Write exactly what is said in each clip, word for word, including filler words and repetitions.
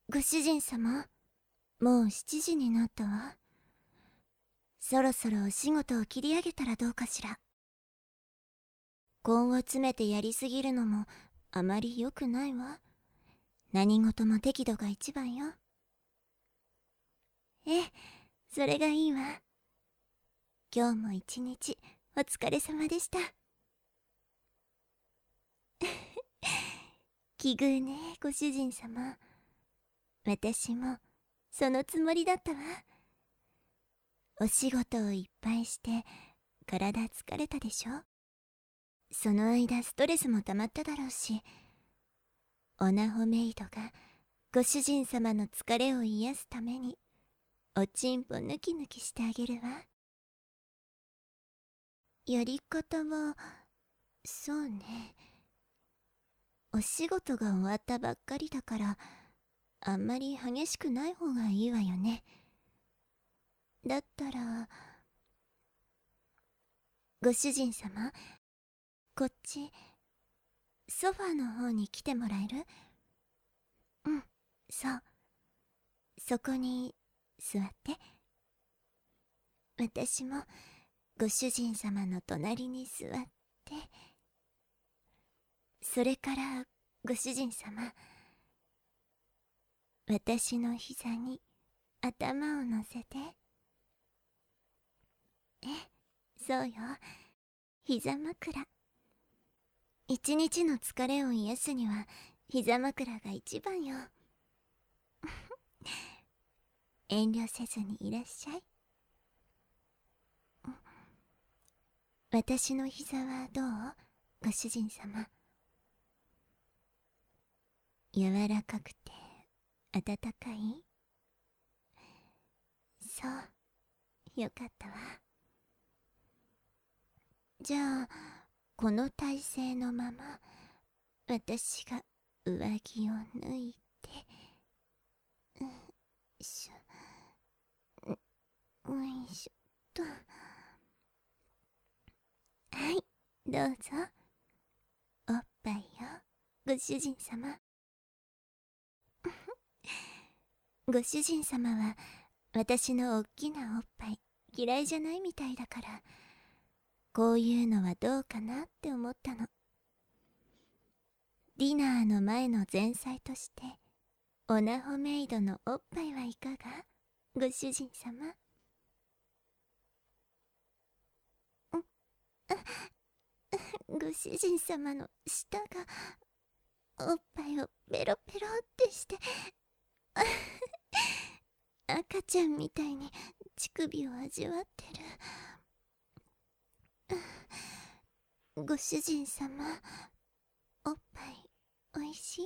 ご主人様、もうしちじになったわ。そろそろお仕事を切り上げたらどうかしら。根を詰めてやりすぎるのもあまり良くないわ。何事も適度が一番よ。ええ、それがいいわ。今日も一日お疲れ様でした。奇遇ね、ご主人様。私もそのつもりだったわ。お仕事をいっぱいして体疲れたでしょ。その間ストレスも溜まっただろうし、オナホメイドがご主人様の疲れを癒すためにおちんぽヌキヌキしてあげるわ。やり方はそうね、お仕事が終わったばっかりだからあんまり激しくない方がいいわよね。だったらご主人様、こっちソファーの方に来てもらえる？うん、そう。そこに座って。私もご主人様の隣に座って。それからご主人様、私の膝に頭を乗せて。え、そうよ。膝枕。一日の疲れを癒すには膝枕が一番よ。遠慮せずにいらっしゃい。私の膝はどう？ご主人様。柔らかくて温かい？そう、よかったわ。じゃあこの体勢のまま私が上着を脱いで、よいしょ、よいしょっと。はい、どうぞ。おっぱいよ、ご主人様。ご主人様は私のおっきなおっぱい嫌いじゃないみたいだから、こういうのはどうかなって思ったの。ディナーの前の前菜としてオナホメイドのおっぱいはいかが？ご主人様。ご主人様の舌がおっぱいをペロペロってして赤ちゃんみたいに乳首を味わってる。ご主人様、おっぱいおいし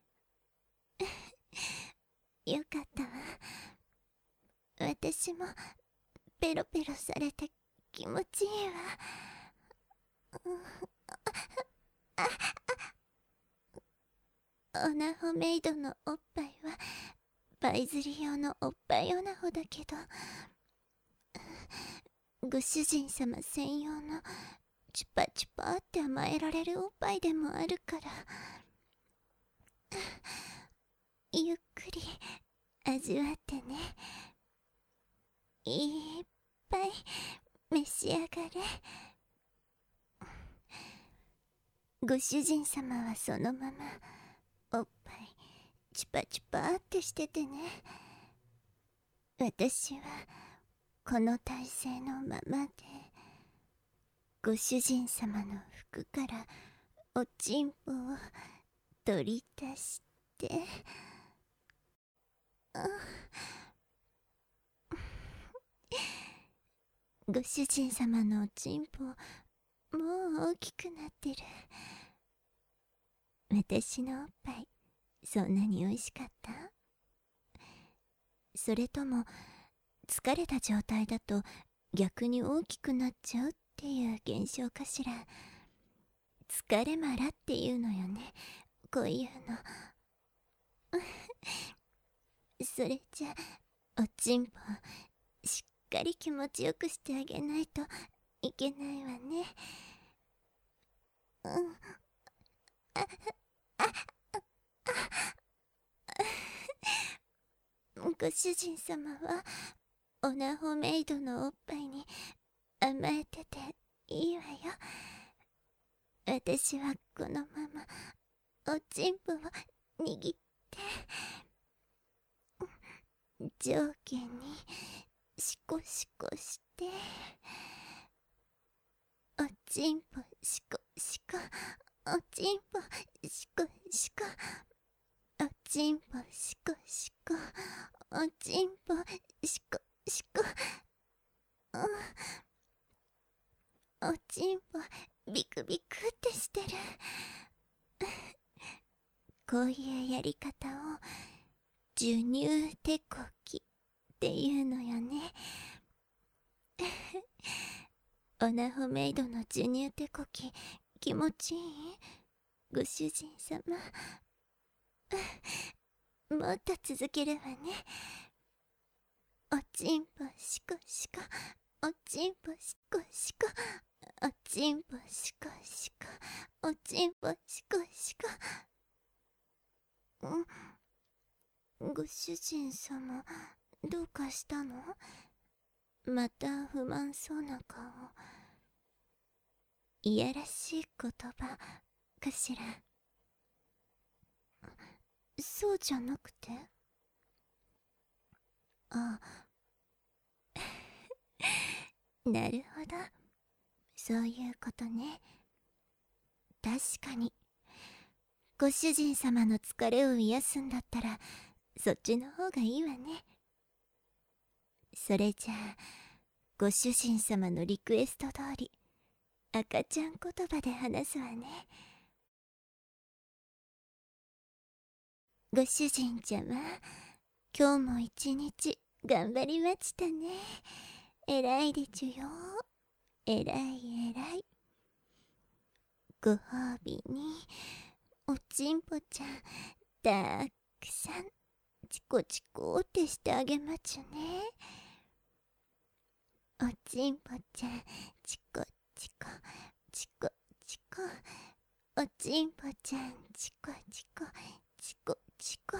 い？よかったわ。私もペロペロされて気持ちいいわ。オナホメイドのおっぱいはパイ釣り用のおっぱいオナホだけど、ご主人様専用のチュパチュパって甘えられるおっぱいでもあるから、ゆっくり味わってね。いっぱい召し上がれ。ご主人様はそのままおっぱいチュパチュパってしててね。私はこの体勢のままでご主人様の服からおちんぽを取り出して、ご主人様のおちんぽもう大きくなってる。私のおっぱいそんなに美味しかった？それとも疲れた状態だと逆に大きくなっちゃうっていう現象かしら。疲れまらっていうのよね、こういうの。それじゃおちんぽしっかり気持ちよくしてあげないといけないわね。うん。あああご主人様はオナホメイドのおっぱいに甘えてていいわよ。私はこのままおちんぽを握って上下にシコシコしておちんぽシコシコ、おちんぽシコシコ、おちんぽシコシコ、おちんぽシコシコ、おちんぽビクビクってしてる。こういうやり方を授乳手こきっていうのよね。オナホメイドの授乳手こき気持ちいい？ご主人様。もっと続けるわね。おちんぽシコシコ、おちんぽシコシコ、おちんぽシコシコ、おちんぽシコシコ。んご主人様、どうかしたの？また不満そうな顔。いやらしい言葉かしら。そうじゃなくて？あ、なるほど。そういうことね。確かに。ご主人様の疲れを癒すんだったら、そっちの方がいいわね。それじゃあ、ご主人様のリクエスト通り、赤ちゃん言葉で話すわね。ご主人ちゃま、今日も一日頑張りましたね。えらいでちゅよ。えらいえらい。ご褒美におちんぽちゃんたくさんチコチコってしてあげまちゅね。おちんぽちゃんチコチコチコチコ、おちんぽちゃんチコチコチコチコ。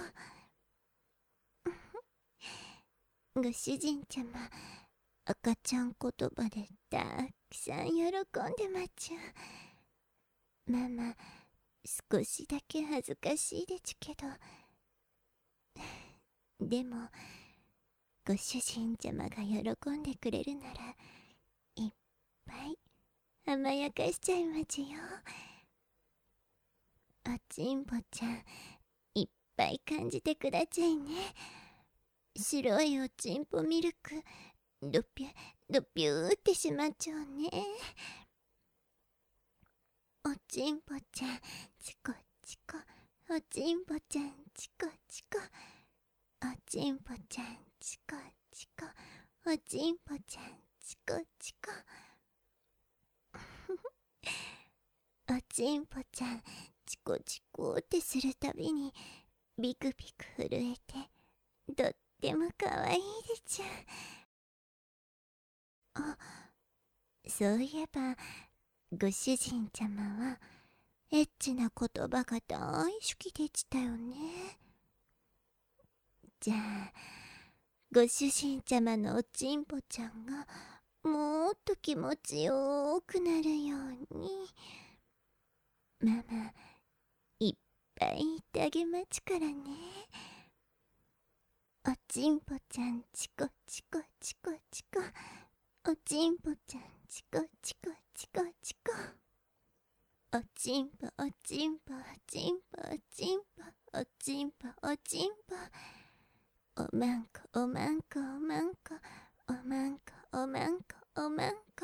ご主人ちゃま、赤ちゃん言葉でたくさん喜んでまちゅ。ママ、少しだけ恥ずかしいでちゅけど、でもご主人ちゃまが喜んでくれるならいっぱい甘やかしちゃいまちゅよ。おちんぽちゃん、いっぱい感じてくだちゃいね。白いおちんぽミルクドピュドピューってしまっちゃうね。おちんぽちゃんチコチコ、おちんぽちゃんチコチコ、おちんぽちゃんチコチコ、おちんぽちゃんチコチコ。おちんぽちゃんチコチコってするたびにビクビク震えてとってもかわいいでちゅ。あ、そういえばご主人ちゃまはエッチな言葉が大好きでしたよね。じゃあご主人ちゃまのおちんぽちゃんがもっと気持ちよくなるようにママいっぱい言ってあげまちからね。おちんぽちゃんチコチコチコチコ、おちんぽちゃんチコチコチコチコ、おちんぽおちんぽおちんぽおちんぽおちんぽおちんぽ、おまんこおまんこおまんこおまんこおまんこおまんこ。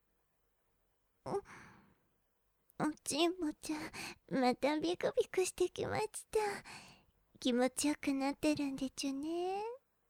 おちんぽちゃん、またビクビクしてきました。気持ちよくなってるんでちゅね。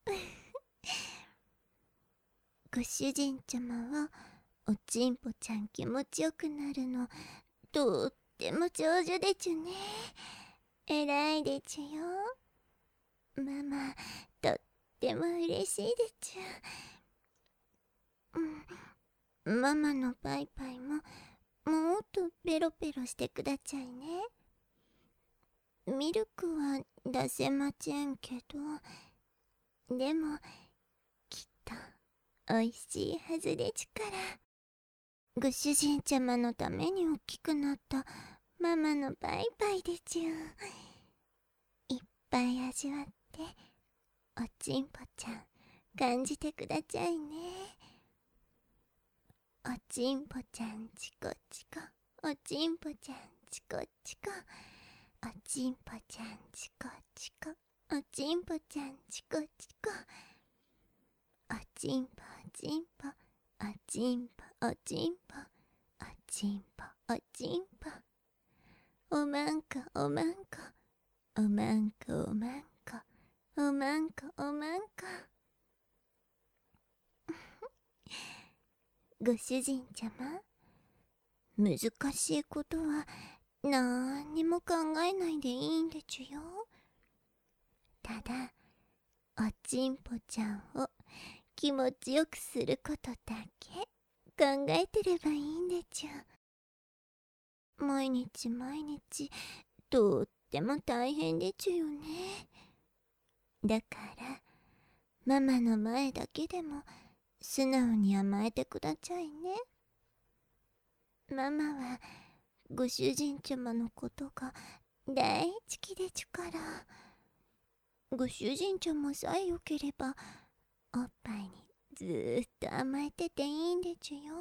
ご主人ちゃまはおちんぽちゃん気持ちよくなるのとっても上手でちゅね。えらいでちゅよ。ママとっても嬉しいでちゅ。うん、ママのパイパイももっとペロペロしてくだちゃいね。ミルクは出せませんけど、 でもきっとおいしいはずでちゅから。ご主人ちゃまのために大きくなったママのバイバイでちゅ。いっぱい味わっておちんぽちゃん感じてくだちゃいね。おちんぽちゃんチコチコ、おちんぽちゃんチコチコ、おちんぽちゃんチコチコ、おちんぽちゃんチコチコ、おちんぽおちんぽ、おちんぽおちんぽ、おちんぽおちんぽ、おまんこおまんこ、おまんこおまんこ、おまんこおまんこ。ご主人ちゃま、難しいことはなんにも考えないでいいんでちゅよ。ただおちんぽちゃんを気持ちよくすることだけ考えてればいいんでちゅ。毎日毎日とっても大変でちゅよね。だからママの前だけでも素直に甘えてくだちゃいね。ママはご主人ちゃまのことが大好きでちゅから。ご主人ちゃまさえよければおっぱいにずーっと甘えてていいんでちゅよ。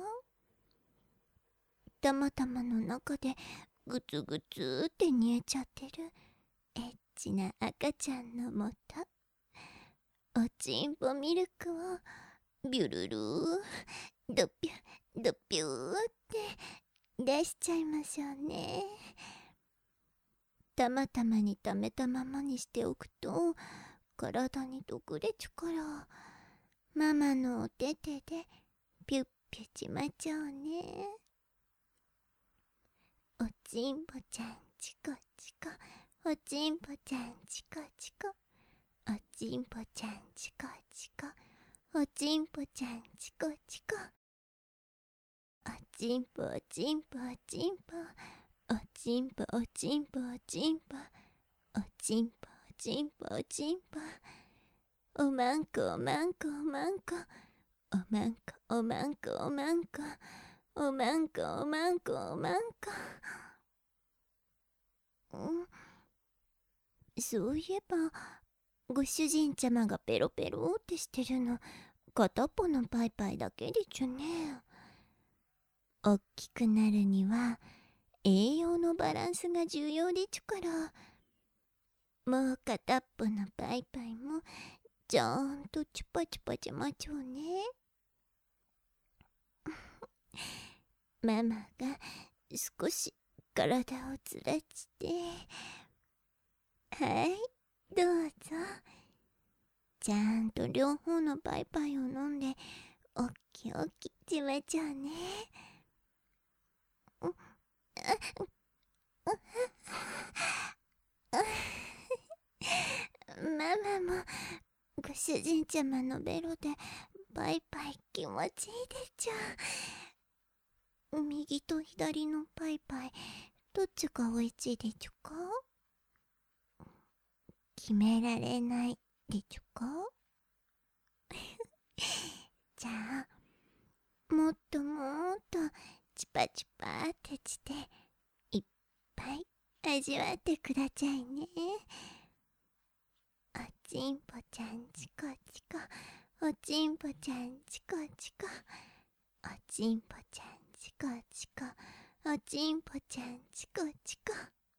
たまたまの中でグツグツって煮えちゃってるエッチな赤ちゃんのもと、おちんぽミルクをビュルルードピュドピューって出しちゃいましょうね。たまたまに溜めたままにしておくと体に毒でちゅから、ママのお手手でピュッピュちまちゃうね。おちんぽちゃんチコチコ、おちんぽちゃんチコチコ、おちんぽちゃんチコチコ、おちんぽちゃんチコチコ、おちんぽおちんぽおちんぽ、おちんぽおちんぽおちんぽ、おちんぽおちんぽおちんぽ、おまんこおまんこおまんこ、おまんこおまんこおまんこ、おまんこおまんこおまんこ。んそういえばご主人ちゃまがペロペロってしてるの片っぽのパイパイだけでちゅね。おっきくなるには栄養のバランスが重要でちゅから、もう片っぽのパイパイもちゃんとチュパチュパちまちょうね。ママが少し体をずらして、はい、どうぞ。ちゃんと両方のパイパイを飲んでおっきおっきちまちゃうね。ママもご主人ちゃまのベロでパイパイ気持ちいいでちゅ。右と左のパイパイどっちがおいしいでちゅか？決められないでちゅか？じゃあもっともっとチパチパってしていっぱい味わってくだちゃいね。おちんぽちゃんチコチコ、おちんぽちゃんチコチコ、おちんぽちゃんチコチコ、おちんぽちゃんチコチコ、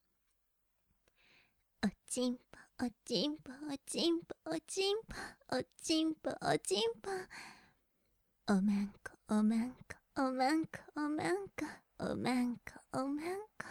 おちんぽおちんぽおちんぽおちんぽおちんぽおちんぽ、おまんこおまんこおまんこおまんこおまんこおまんこ。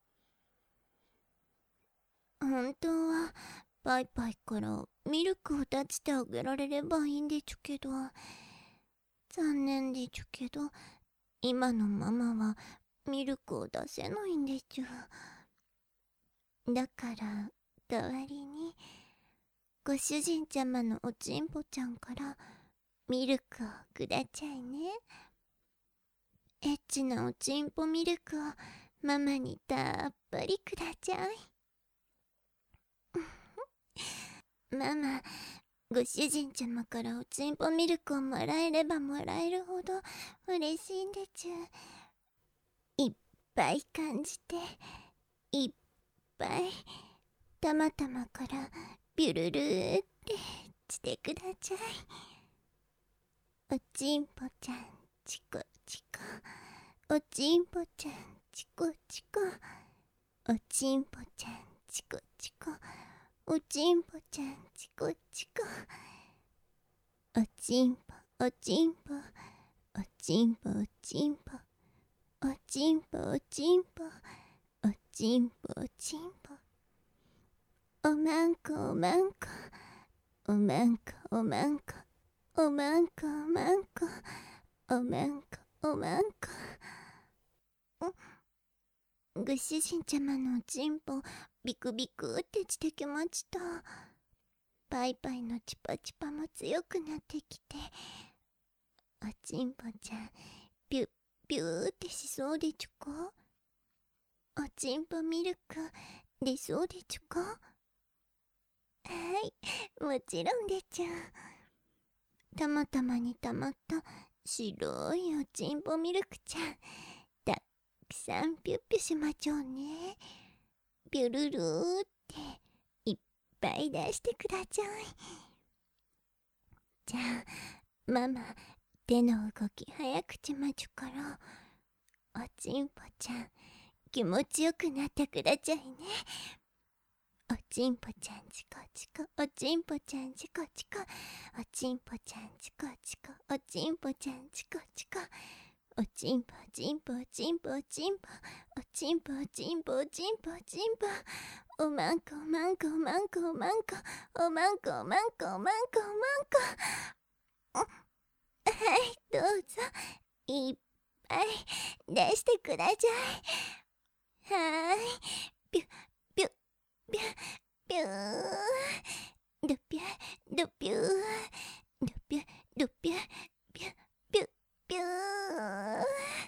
本当はパイパイからミルクを出してあげられればいいんでちゅけど、残念でちゅけど今のママはミルクを出せないんでちゅ。だから代わりにご主人ちゃまのおちんぽちゃんからミルクをくだちゃいね。エッチなおちんぽミルクをママにたっぷりくだちゃい。ママご主人様からおちんぽミルクをもらえればもらえるほど嬉しいんでちゅ。いっぱい感じて、いっぱいたまたまからビュルルーってしてくだちゃい。おちんぽちゃんチコチコ、おちんぽちゃんチコチコ、おちんぽちゃんチコチコ、おちんぽちゃんチコチコ、おちんぽおちんぽ、おちんぽおちんぽ、おちんぽおちんぽ、おちんぽおちんぽ、おまんこおまんこ、おまんこおまんこ、おまんこおまんこ、おまんこおまんこ。ご主人様のおちんぽビクビクってしてきました。パイパイのチパチパも強くなってきて、おちんぽちゃんピュッピューってしそうでちゅか。おちんぽミルク出そうでちゅか。はい、もちろんでちゅ。たまたまにたまった白いおちんぽミルクちゃん、たくさんピュッピュしまちょうね。ピュルルーっていっぱい出してくだちゃい。じゃあママ手の動き早くちまちゅから、おちんぽちゃん気持ちよくなってくだちゃいね。おちんぽちゃんチコチコ、おちんぽちゃんチコチコ、おちんぽちゃんチコチコ、おちんぽちゃんチコチコ、おちんぽおちんぽおちんぽおちんぽ、おちんぽおちんぽおちんぽおちんぽ、おまんこおまんこおまんこおまんこ、おまんこおまんこおまんこおまんこ。はい、どうぞいっぱい出してください。はーい、ピュッピュッピュッピュー、ドピュドピュー、ドピュドピュピュピュピュー。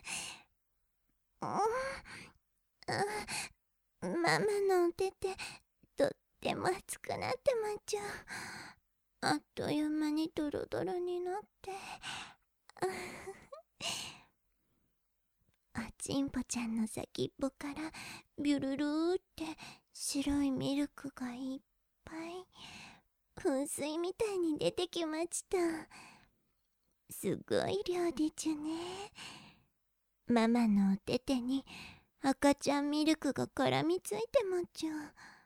うん、ママのお手手とっても熱くなってまっちゃう。あっという間にドロドロになって。おちんぽちゃんの先っぽからビュルルーって白いミルクがいっぱい噴水みたいに出てきました。すごい量でちゅね。ママのお手手に赤ちゃんミルクが絡みついてまっちゃう。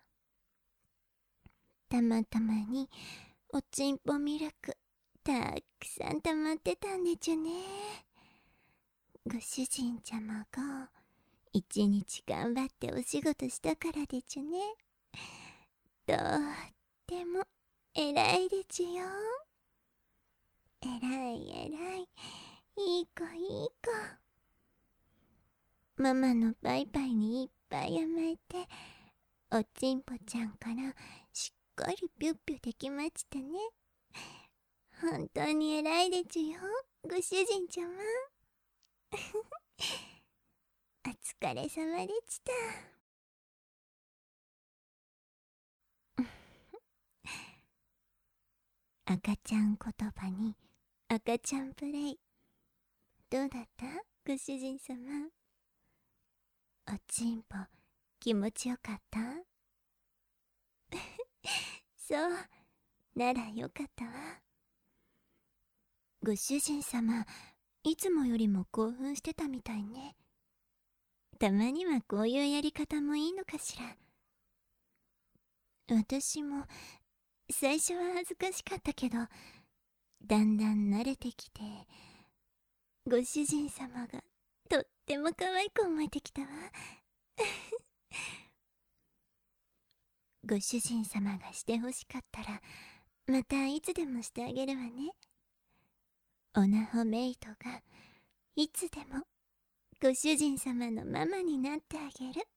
たまたまにおちんぽミルクたくさん溜まってたんでちゅね。ご主人様が一日頑張ってお仕事したからでちゅね。とっても偉いでちゅよ。偉い偉い、いい子いい子。ママのパイパイにいっぱい甘えて、おちんぽちゃんからしっかりピュッピュできましたね。本当に偉いでちゅよ、ご主人様。お疲れ様でした。赤ちゃん言葉に赤ちゃんプレイ、どうだったご主人様。おちんぽ気持ちよかった？そう、ならよかったわ。ご主人様いつもよりも興奮してたみたいね。たまにはこういうやり方もいいのかしら。私も最初は恥ずかしかったけど、だんだん慣れてきて、ご主人様がとっても可愛く思えてきたわ。ご主人様がしてほしかったらまたいつでもしてあげるわね。オナホメイトがいつでもご主人様のママになってあげる。